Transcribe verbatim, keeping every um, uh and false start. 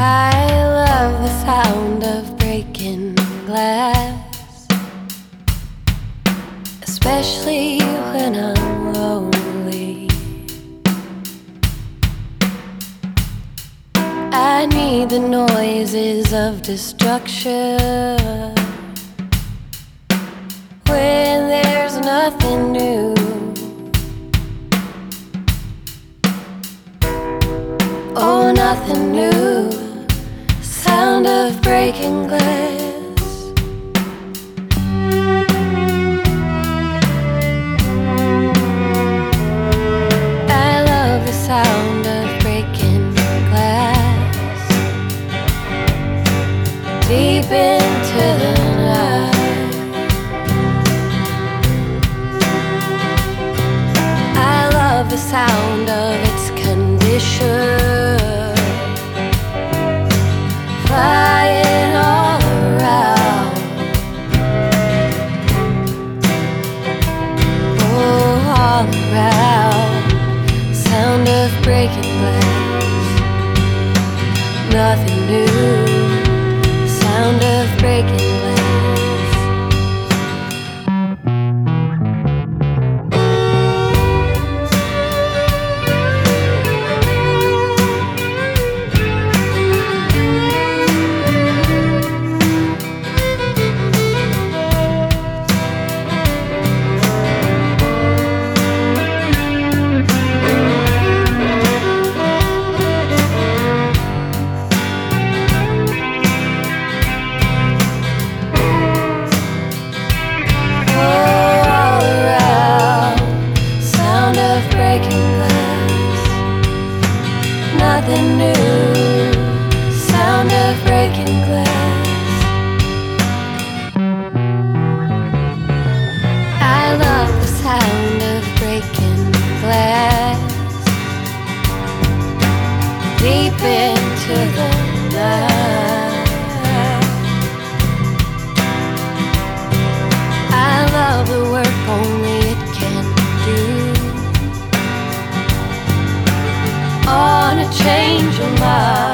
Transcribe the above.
I love the sound of breaking glass, especially when I'm lonely. I need the noises of destruction when there's nothing new. Oh, nothing new. Sound of breaking glass. I love the sound of breaking glass. Deep into the night, I love the sound of its condition. Flying all around, oh, all around. Sound of breaking glass. Nothing new. Sound of breaking glass. Nothing new. Sound of breaking glass. I love the sound of breaking glass. Deep into the night, I love the work only it can do on a change of mind.